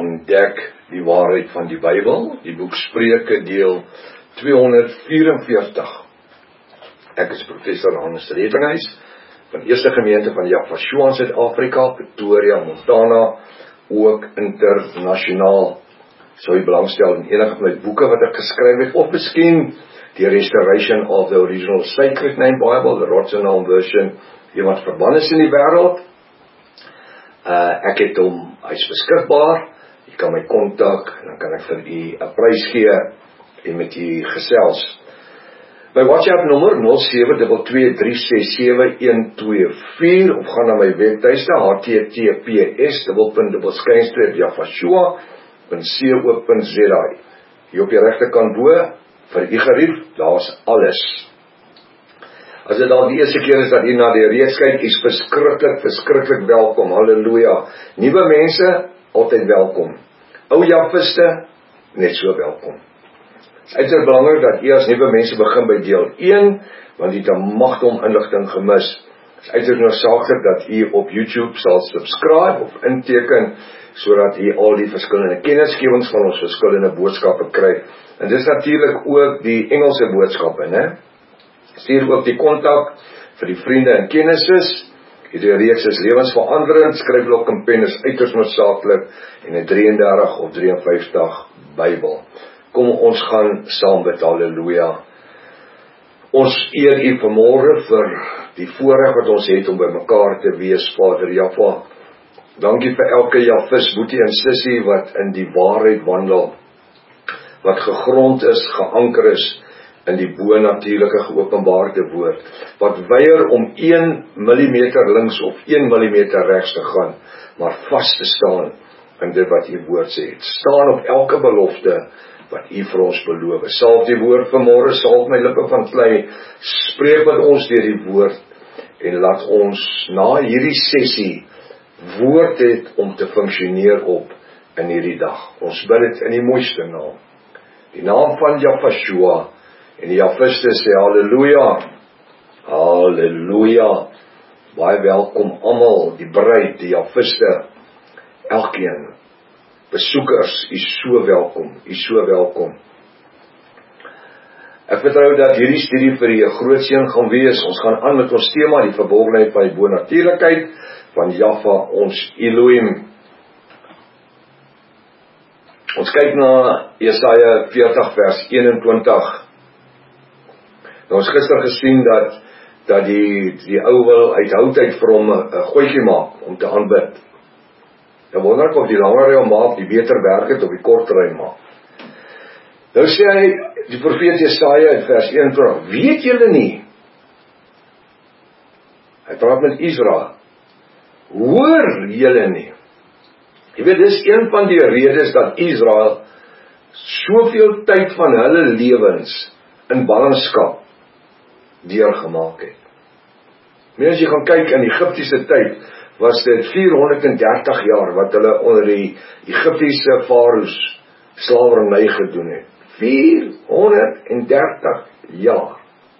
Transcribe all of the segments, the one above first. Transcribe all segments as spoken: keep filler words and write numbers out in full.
ontdek die waarheid van die Bybel, die boek Spreuke deel tweehonderdvierenveertig. Ek is professor Hannes Redinghuis van Eerste Gemeente van Jaffa in Suid-Afrika, Pretoria, Montana, ook internasionaal. Sou jy belangstel in enige van my boeke wat ek geskryf het, of miskien die Restoration of the Original Sacred Name Bible, the Rotterdam version, iemand verband is in die wêreld. Uh, ek het hom, hy is beskikbaar, jy kan my kontak, en dan kan ek vir u 'n prys gee, en met u gesels. My WhatsApp nommer nul sewe twee twee drie ses sewe een twee vier, of gaan na my webtuiste, h t t p s dubbelpunt dubbelpunt skynstreep jafashua punt co punt z a. Hier op die regterkant bo, vir u gerief, daar's alles. As dit al die eerste keer is dat u na die reeks kyk, is verskriklik, verskriklik welkom, halleluja. Nuwe mense, altyd welkom. Ou Jaffiste, net so welkom. Het is uiteraard belangrik dat u as nuwe mense begin by deel een, want u het 'n magdom inligting gemis. Het is uiteraard noodsaaklik dat u op YouTube sal subscribe of inteken, sodat u al die verskillende kennisgewings van ons verskillende boodskappe kry. En dis natuurlik ook die Engelse boodskappe, né? Stuur ook die kontak vir die vriende en kennisses. Hierdie reeks is lewensveranderend, skryf hulle op 'n pen, is uiters noodsaaklik, en 'n drie en dertig of drie en vyftig Bybel. Kom ons gaan saam bid, halleluja. Ons eer u vanmôre vir die voorreg wat ons het om by mekaar te wees, Vader Jaffa. Dankie vir elke Jaffis, boetie en sissie wat in die waarheid wandel, wat gegrond is, geanker is in die bo-natuurlike geopenbaarde woord, wat weier om een millimeter links of een millimeter regs te gaan, maar vas te staan in dit wat u woord sê. Staan op elke belofte wat u vir ons beloof. Salf die woord vanmôre, salf my lippe van klei, spreek met ons deur die woord, en laat ons na hierdie sessie woord het om te funksioneer op in hierdie dag. Ons bid dit in die mooiste naam, die naam van Jafashua, en die Jaffiste sê halleluja, halleluja. Baie welkom almal, die bruid, die Jaffiste, elkeen, besoekers, u so welkom, u so welkom. Ek vertrou dat hierdie studie vir u 'n groot seën gaan wees. Ons gaan aan met ons tema, die verborgenheid van die bonatuurlikheid van Jaffa, ons Elohim. Ons kyk na Jesaja veertig vers eenentwintig. Nou ons gister gesien dat dat die die ou wil uithoudheid vir hom 'n gooitjie maak om te aanbid. Dan wonder ek of die langer hy hom maak, die beter werk het op die korter hy maak. Nou sê hy, die profeet Jesaja in vers eenentwintig, weet julle nie? Hy praat met Israel. Hoor julle nie? Jy weet, dis een van die redes dat Israel soveel tyd van hulle lewens in ballingskap deurgemaak het. Maar as jy gaan kyk in Egiptiese tyd, was dit vierhonderddertig jaar wat hulle onder die Egiptiese farao's slawerny gedoen het. vierhonderddertig jaar.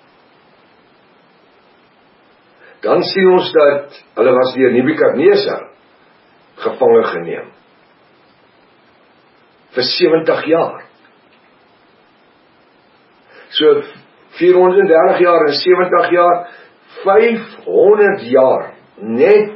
Dan sien ons dat hulle was deur Nebukadnesar gevange geneem. Vir sewentig jaar. So vierhonderddertig jaar en sewentig jaar, vyfhonderd jaar, net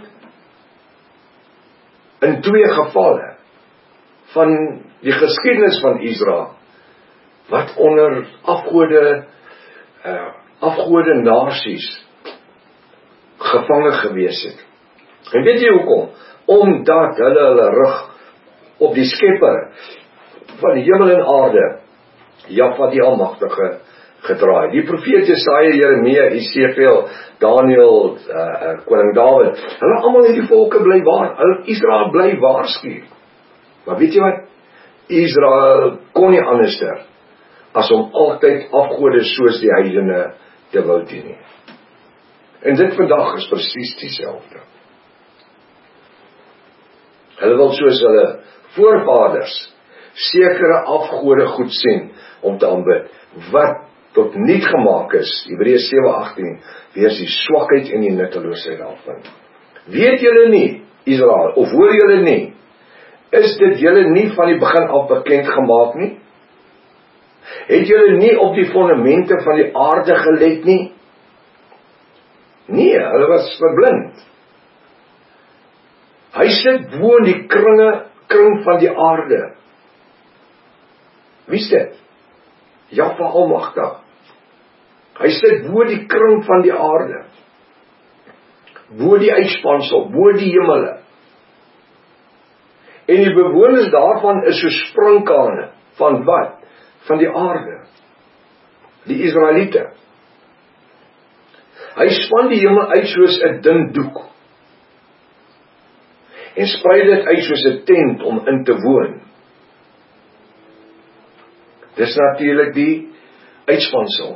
in twee gevalle van die geskiedenis van Israel, wat onder afgode, uh, afgode nasies gevange gewees het. En weet jy hoekom? Omdat hulle hulle rug op die skepper van die hemel en aarde, Jaffa die Almagtige, gedraai. Die profeet Jesaja, Jeremia, Esegiel, Daniel, uh, koning Dawid, hulle almal het die volke bly waar, hulle Israel bly waarsku. Maar weet jy wat? Israel kon nie anderster as om altyd afgode soos die heidene te wou dien nie. En dit vandag is presies dieselfde. Hulle wil soos hulle voorvaders sekere afgode goed sien om te aanbid, wat tot niet gemaak is, Hebreërs sewe agtien, wees die swakheid en die nutteloosheid daarvan. Weet julle nie, Israel, of hoor julle nie, Is dit julle nie van die begin af bekend gemaak nie? Het julle nie op die fondamente van die aarde gelet nie? Nee, hulle was verblind. Hy sit bo in die kringe, kring van die aarde. Wie is dit? Jahwe Almagtig. Hy sit bo die kring van die aarde. Bo die uitspansel, bo die hemele. En die bewoners daarvan is so sprinkane. Van wat? Van die aarde. Die Israeliete. Hy span die hemel uit soos 'n dun doek. En sprei dit uit soos 'n tent om in te woon. Dis natuurlik die uitspansel.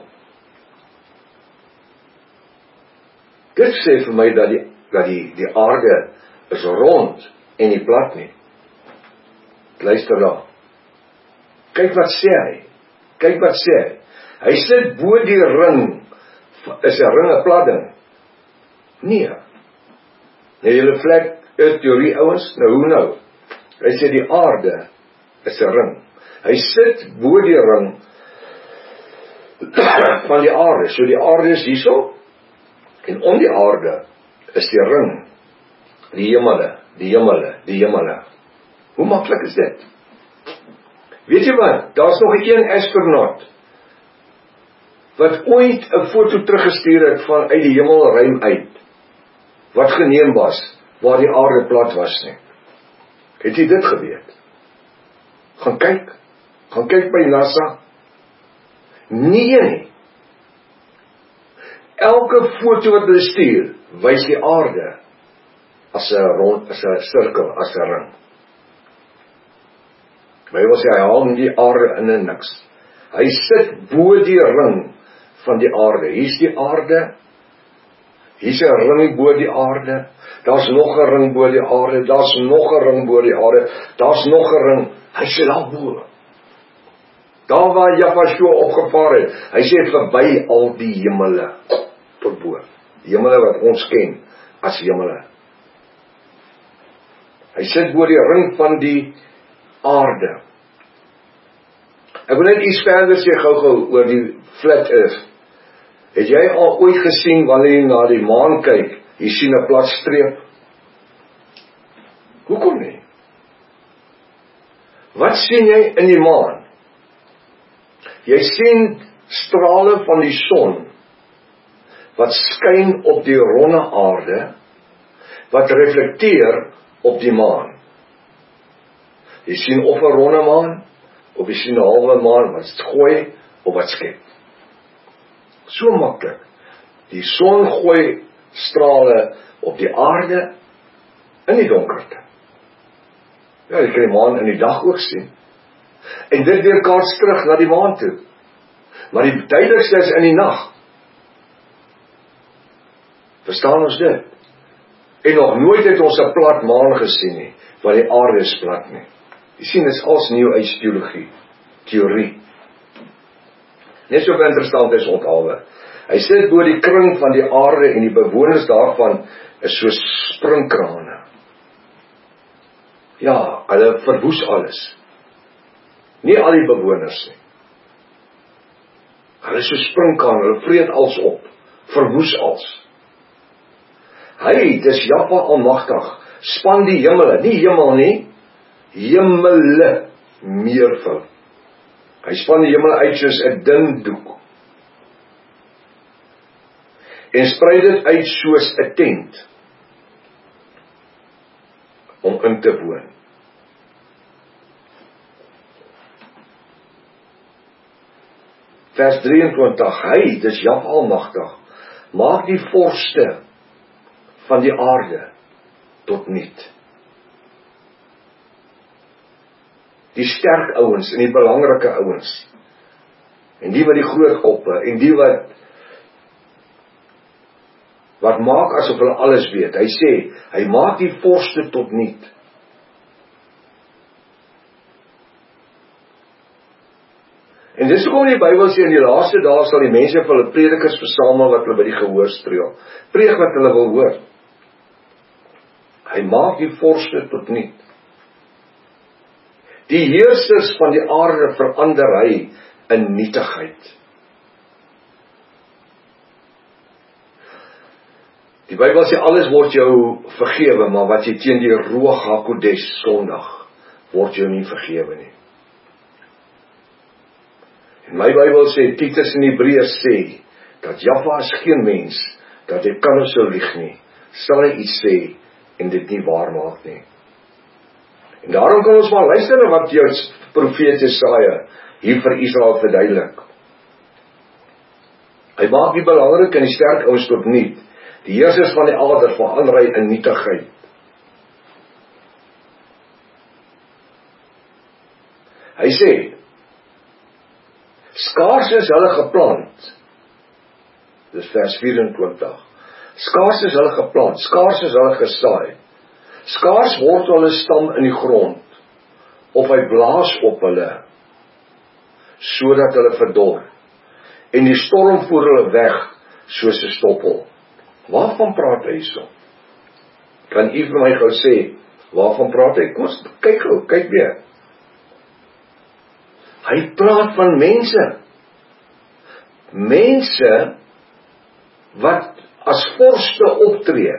Dit sê vir my dat die, dat die, die aarde is rond en nie plat nie. Luister daar. Kyk wat sê hy. Kyk wat sê hy. Hy sit bo die ring. Is 'n ring 'n plat ding? Nee. Nee, julle vlek is teorie ouens, nou hoe nou? Hy sê die aarde is 'n ring. Hy sit bo die ring van die aarde. So die aarde is hierso, en om die aarde is die ring, die hemele, die hemele, die hemele. Hoe maklik is dit? Weet jy wat, daar's nog een astronaut wat ooit 'n foto teruggestuur het van uit die hemelruim uit, wat geneem was, waar die aarde plat was nie. Het jy dit geweet? Gaan kyk, gaan kyk by NASA. Nee nie. Elke foto wat hulle stuur, wys die aarde as 'n rond, as 'n sirkel, as 'n ring. My wil sê, hy haal nie die aarde in en niks. Hy sit bo die ring van die aarde. Hier's die aarde, hier's 'n ring bo die aarde, daar's nog 'n ring bo die aarde, daar's nog 'n ring bo die aarde, daar's nog 'n ring, hy sit daar bo. Daar waar Jahwe opgevaar het, hy sê verby al die hemele, tot bo, die hemele wat ons ken, as hemele. Hy sit bo die ring van die aarde. Ek wil net iets verder sê gou-gou oor die flat earth. Het jy al ooit gesien wanneer jy na die maan kyk, jy sien 'n plat streep? Hoekom nie? Wat sien jy in die maan? Jy sien strale van die son wat skyn op die ronde aarde, wat reflekteer op die maan. Jy sien of 'n ronde maan, of jy sien 'n halwe maan wat gooi of wat skep. So maklik. Die son gooi strale op die aarde in die donkerte. Ja, jy kan die maan in die dag ook sien. En dit weerkaats terug na die maan toe. Maar die duidelikste is in die nag. Verstaan ons dit? En nog nooit het ons 'n plat maan gesien nie, want die aarde is plat nie. Jy sien, dit is als New Age teologie, teorie. Net so interessant is onthaalwe. Hy sit bo die kring van die aarde en die bewoners daarvan is so springkrane. Ja, hulle verwoes alles. Nie al die bewoners nie. Hulle is so springkrane, hulle vreet als op, verwoes als. Hy, dis Jahwe Almagtig, span die hemele, nie hemel nie, hemele meervoud. Hy span die hemel uit soos 'n dun doek. En sprei dit uit soos 'n tent om in te woon. Vers drieëntwintig, hy, dis Jahwe Almagtig, maak die vorste van die aarde tot niet. Die sterk ouens en die belangrike ouens, en die wat die groot koppe, en die wat wat maak asof hulle alles weet. Hy sê, hy maak die vorste tot niet. En dis hoekom die Bybel sê, in die laaste dae sal die mense vir hulle predikers versamel wat hulle by die gehoor streel. Preek wat hulle wil hoor. Hy maak die vorste tot niet. Die heersers van die aarde verander hy in nietigheid. Die Bybel sê alles word jou vergewe, maar wat jy teen die Ruach HaKodesh sondig, word jou nie vergewe nie. En my Bybel sê, Titus in Hebreërs sê, dat Jahwe is geen mens, dat hy kan of sou lieg nie, sal hy iets sê, en dit nie waar maak nie. En daarom kan ons maar luister na wat jou profeet Jesaja hier vir Israel verduidelik. Hy maak die belangrik en die sterk ouens tot niet. Die heersers van die aarde verander hy in nietigheid. Hy sê, skaars is hulle geplant, dis vers vyf-en-twintig, skaars is hulle geplant, skaars is hulle gesaai, skaars word hulle stam in die grond, of hy blaas op hulle, sodat hulle verdor, en die storm voer hulle weg, soos 'n stoppel. Waarvan praat hy so? Kan u vir my gou sê, waarvan praat hy? Kom ons kyk gou, kyk weer. Hy praat van mense. Mense wat as vorste optree.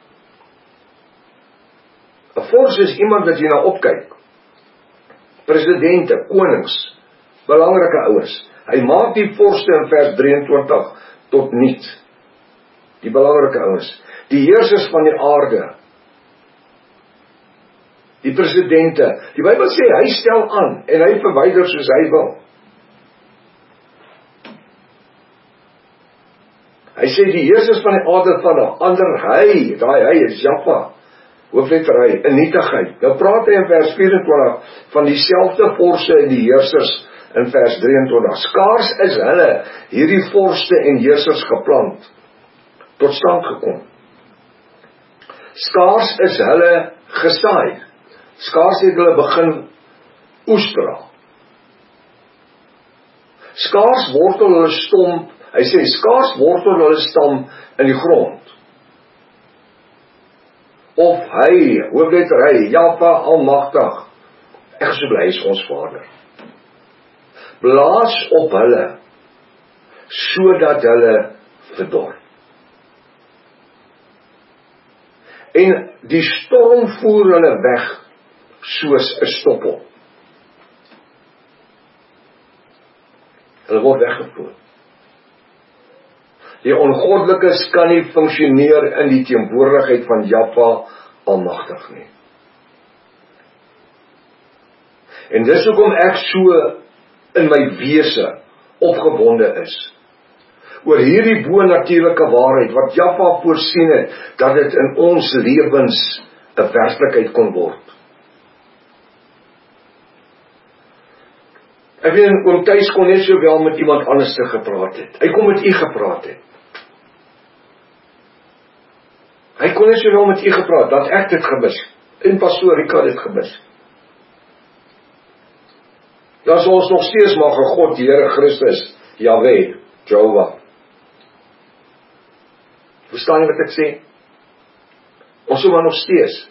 'n Vors is iemand wat jy na opkyk. Presidente, konings, belangrike ouens. Hy maak die vorste in vers drieëntwintig tot niet. Die belangrike ouens. Die heersers van die aarde. Die presidente. Die Bybel sê, hy stel aan en hy verwyder soos hy wil. Hy sê die heersers van die aarde van die ander, hy, daai hy is Jahwe, hoofletter hy, in nietigheid. Nou praat hy in vers vyf-en-twintig van dieselfde vorste en die heersers in vers drieëntwintig. Skaars is hulle, hierdie vorste en heersers geplant, tot stand gekom. Skaars is hulle gesaai. Skaars het hulle begin oesdra. Skaars wortel hulle stom, hy sê, skaars wortel hulle stam in die grond. Of hy, hoofletter hy, Jahwe almagtig, ek is so bly is ons Vader, blaas op hulle, sodat hulle verdor. En die storm voer hulle weg, soos 'n stoppel. Hulle word weggevoer. Die ongoddelikes kan nie funksioneer in die teenwoordigheid van Jahwe almagtig nie. En dis hoekom ek so in my wese opgewonde is oor hierdie bo-natuurlike waarheid wat Jahwe voorsien het, dat dit in ons lewens 'n werklikheid kon word. Ek weet, oom Thys kon net so wel met iemand anders te gepraat het. Hy kon met u gepraat het. Hy kon net so wel met u gepraat, dat ek dit gemis. En pastoor Rika dit gemis. Dan sal ons nog steeds mag een God, die Here Christus, Jahwe, Jehovah. Verstaan jy wat ek sê? Ons sal maar nog steeds.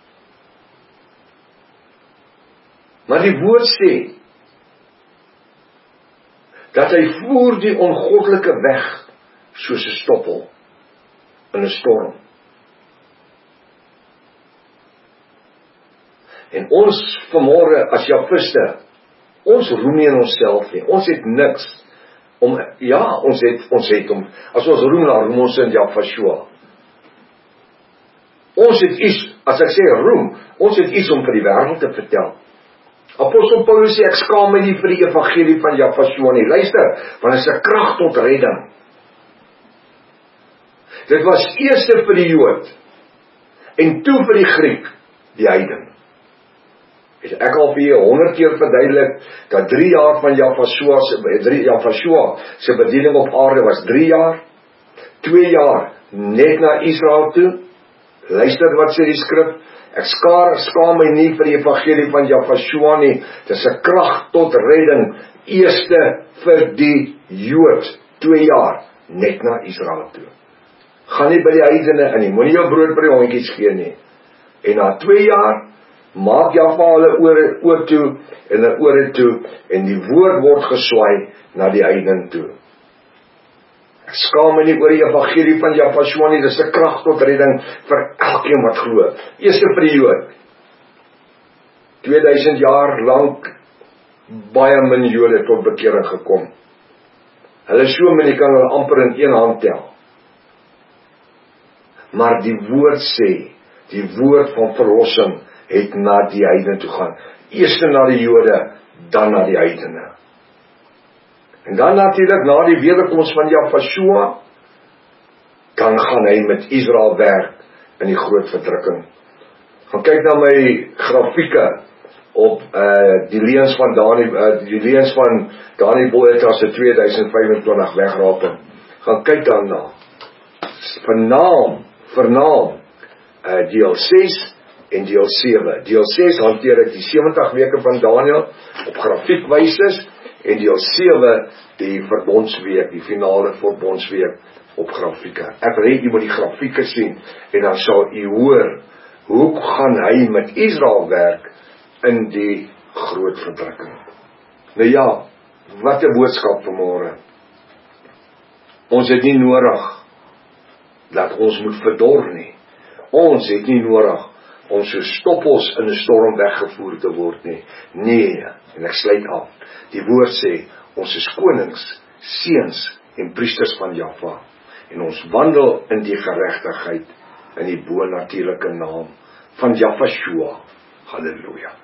Maar die woord sê, dat hy voer die ongoddelike weg, soos 'n stoppel, in 'n storm. En ons vanmôre as Jahwiste, ons roem nie in onsself nie, ons het niks, om, ja, ons het, ons het om, as ons roem, dan roem ons in Jahweh. Ons het iets, as ek sê roem, ons het iets om vir die wêreld te vertel. Apostel Paulus sê, ek skaam my nie vir die evangelie van Jahwe nie. Luister, want dit is 'n krag tot redding. Dit was eers vir die Jood, en toe vir die Griek, die heiden. Ek al vir jy honderd keer verduidelik, dat drie jaar van Jahwe se bediening op aarde was drie jaar, twee jaar net na Israel toe. Luister wat sê die skrif, ek skaar, skaam my nie vir die evangelie van Jahwe nie, dit is 'n krag tot redding, eerste vir die Jood, twee jaar, net na Israel toe. Gaan nie by die heidene in nie, moenie jou brood by die hondjies gee nie. En na twee jaar, maak Jaffa hulle ore oor toe en hulle ore toe en die woord word geswaai na die heiden toe. Ek skaam my nie oor die evangelie van Jaffa nie, dis 'n krag tot redding vir elkeen wat glo. Eerste vir die Jood. tweeduisend jaar lank baie min Jode tot bekering gekom. Hulle so min, jy kan hulle amper in een hand tel. Maar die woord sê, die woord van verlossing het na die heiden toe gaan. Eerste na die Jode, dan na die heidene. En dan natuurlik na die wederkoms van Jaffa, dan gaan hy met Israel werk in die groot verdrukking. Gaan kyk na my grafieke op uh, die leuns van Dani, uh, die leuns van Dani Botha se tweeduisend vyf-en-twintig wegraping. Gaan kyk daarna. Vernaam, vernaam uh, deel ses en deel sewe. Deel ses hanteer ek die sewentig weke van Daniël op grafiekwyses en deel sewe die verbondsweek, die finale verbondsweek op grafieke. Ek wil hê jy moet die grafieke sien en dan sal jy hoor hoe gaan hy met Israel werk in die groot verdrukking. Nou ja, wat 'n boodskap vanmôre. Ons het nie nodig dat ons moet verdor nie. Ons het nie nodig om so stoppels in 'n storm weggevoer te word nie. Nee, en ek sluit af. Die woord sê, ons is konings, seuns en priesters van Jaffa. En ons wandel in die geregtigheid in die bonatuurlike naam van Jaffa. Halleluja.